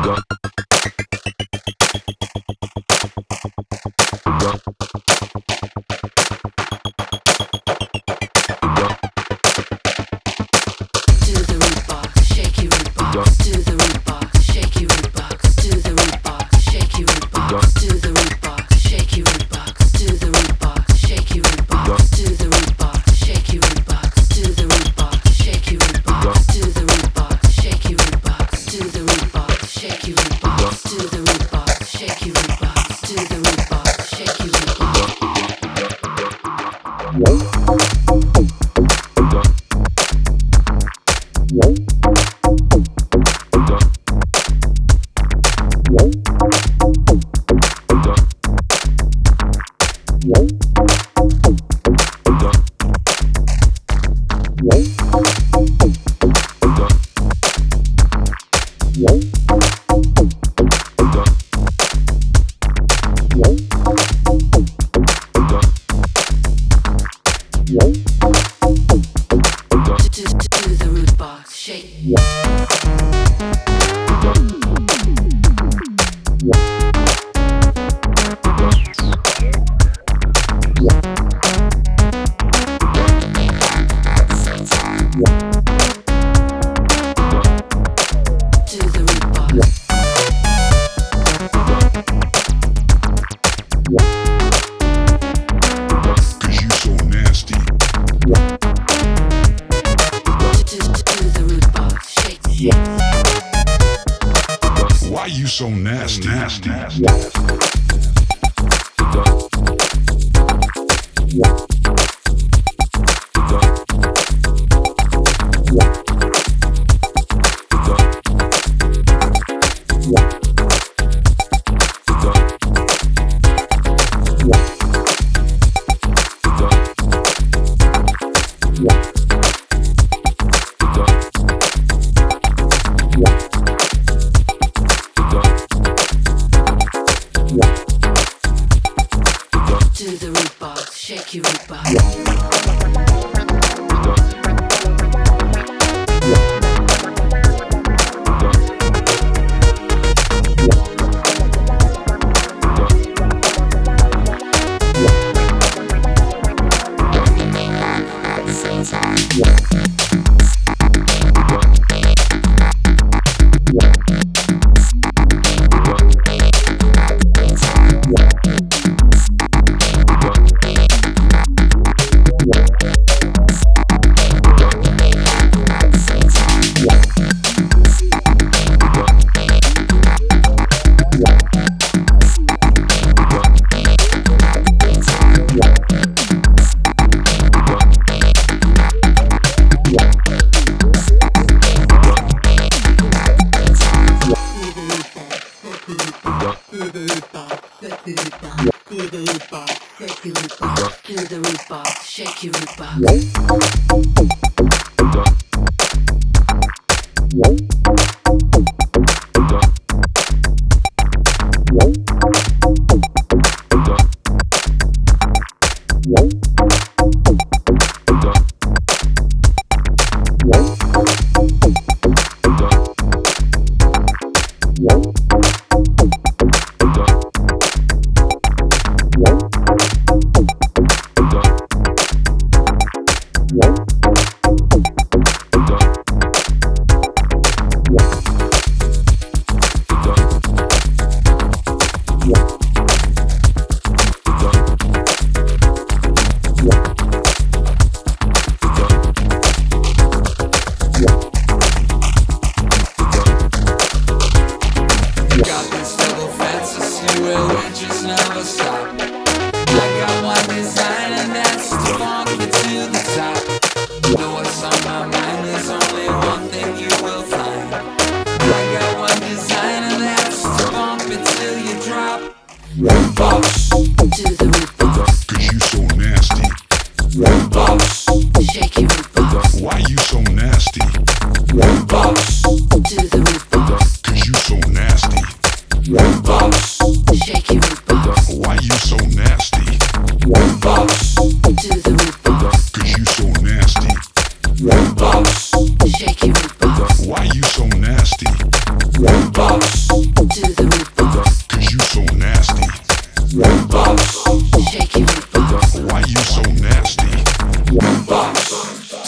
Box.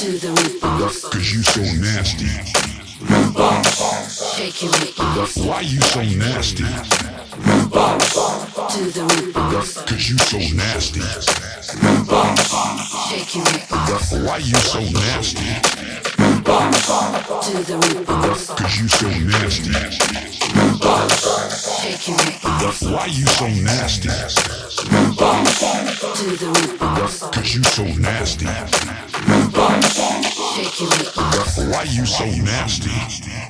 to the root box. Cause you so nasty. Shake your root box Why you so nasty? to the root box. Cause you so nasty. Shake your root box Why you so nasty? to the root box. Cause you so nasty. Shake your root box Why you so nasty? to the root box. Cause you so nasty. Shake your root box Why you so nasty?